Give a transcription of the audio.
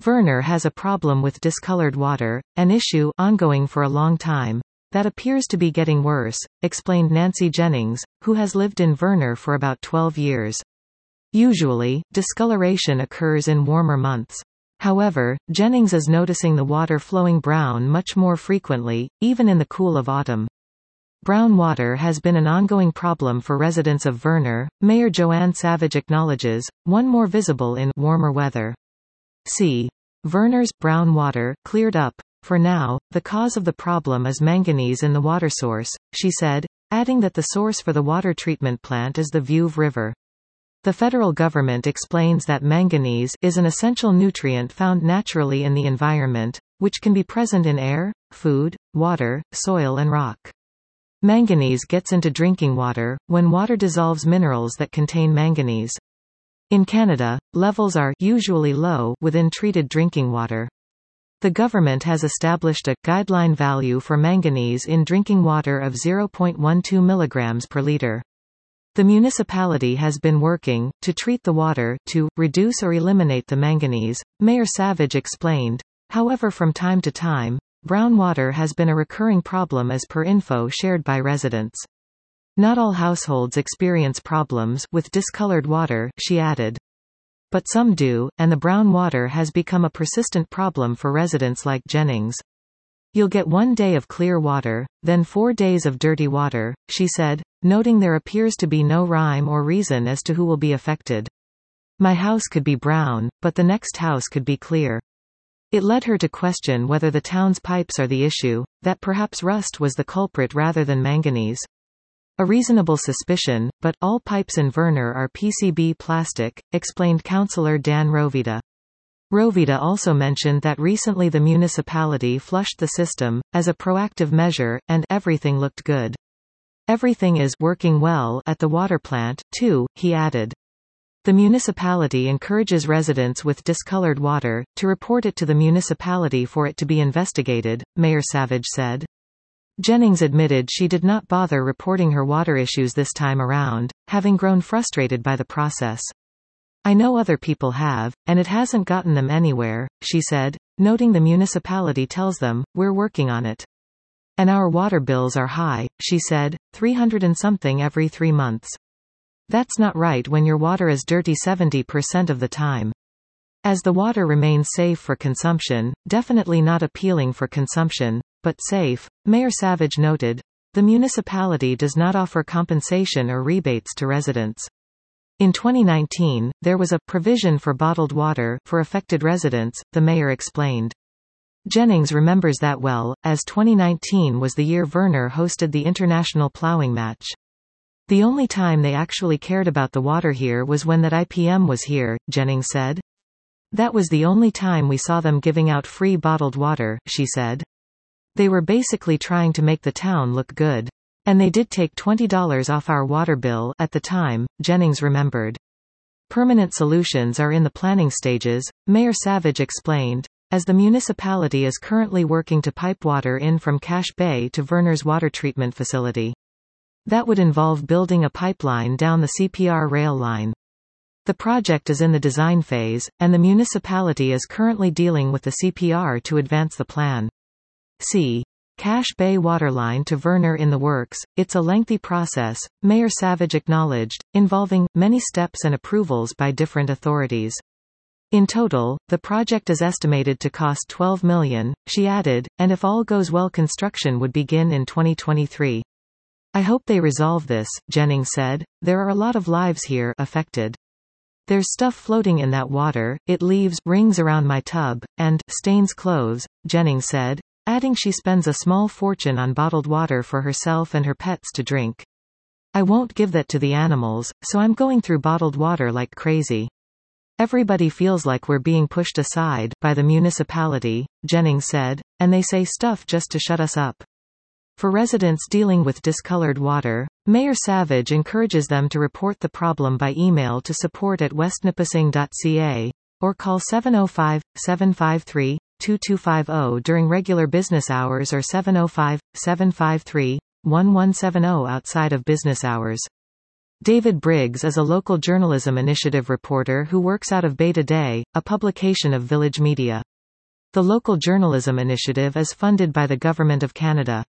Werner has a problem with discolored water, an issue ongoing for a long time that appears to be getting worse, explained Nancy Jennings, who has lived in Werner for about 12 years. Usually, discoloration occurs in warmer months. However, Jennings is noticing the water flowing brown much more frequently, even in the cool of autumn. Brown water has been an ongoing problem for residents of Werner, Mayor Joanne Savage acknowledges, one more visible in warmer weather. See. Werner's brown water cleared up. For now, the cause of the problem is manganese in the water source, she said, adding that the source for the water treatment plant is the Veuve River. The federal government explains that manganese is an essential nutrient found naturally in the environment, which can be present in air, food, water, soil and rock. Manganese gets into drinking water, when water dissolves minerals that contain manganese. In Canada, levels are usually low within treated drinking water. The government has established a guideline value for manganese in drinking water of 0.12 mg per liter. The municipality has been working to treat the water to reduce or eliminate the manganese, Mayor Savage explained. However, from time to time, brown water has been a recurring problem as per info shared by residents. Not all households experience problems with discolored water, she added. But some do, and the brown water has become a persistent problem for residents like Jennings. You'll get 1 day of clear water, then 4 days of dirty water, she said, noting there appears to be no rhyme or reason as to who will be affected. My house could be brown, but the next house could be clear. It led her to question whether the town's pipes are the issue, that perhaps rust was the culprit rather than manganese. A reasonable suspicion, but all pipes in Werner are PCB plastic, explained Councillor Dan Rovita. Rovita also mentioned that recently the municipality flushed the system, as a proactive measure, and everything looked good. Everything is working well at the water plant, too, he added. The municipality encourages residents with discolored water to report it to the municipality for it to be investigated, Mayor Savage said. Jennings admitted she did not bother reporting her water issues this time around, having grown frustrated by the process. I know other people have, and it hasn't gotten them anywhere, she said, noting the municipality tells them, we're working on it. And our water bills are high, she said, 300 and something every 3 months. That's not right when your water is dirty 70% of the time. As the water remains safe for consumption, definitely not appealing for consumption, but safe, Mayor Savage noted, the municipality does not offer compensation or rebates to residents. In 2019, there was a provision for bottled water for affected residents, the mayor explained. Jennings remembers that well, as 2019 was the year Werner hosted the international plowing match. The only time they actually cared about the water here was when that IPM was here, Jennings said. That was the only time we saw them giving out free bottled water, she said. They were basically trying to make the town look good. And they did take $20 off our water bill at the time, Jennings remembered. Permanent solutions are in the planning stages, Mayor Savage explained, as the municipality is currently working to pipe water in from Cache Bay to Werner's water treatment facility. That would involve building a pipeline down the CPR rail line. The project is in the design phase, and the municipality is currently dealing with the CPR to advance the plan. See. Cache Bay waterline to Werner in the works. It's a lengthy process, Mayor Savage acknowledged, involving many steps and approvals by different authorities. In total, the project is estimated to cost $12 million, she added, and if all goes well construction would begin in 2023. I hope they resolve this, Jennings said. There are a lot of lives here affected. There's stuff floating in that water, it leaves rings around my tub, and stains clothes, Jennings said, adding she spends a small fortune on bottled water for herself and her pets to drink. I won't give that to the animals, so I'm going through bottled water like crazy. Everybody feels like we're being pushed aside by the municipality, Jennings said, and they say stuff just to shut us up. For residents dealing with discolored water, Mayor Savage encourages them to report the problem by email to support@westnipissing.ca, or call 705-753-2250 during regular business hours or 705-753-1170 outside of business hours. David Briggs is a local journalism initiative reporter who works out of Beta Day, a publication of Village Media. The local journalism initiative is funded by the Government of Canada.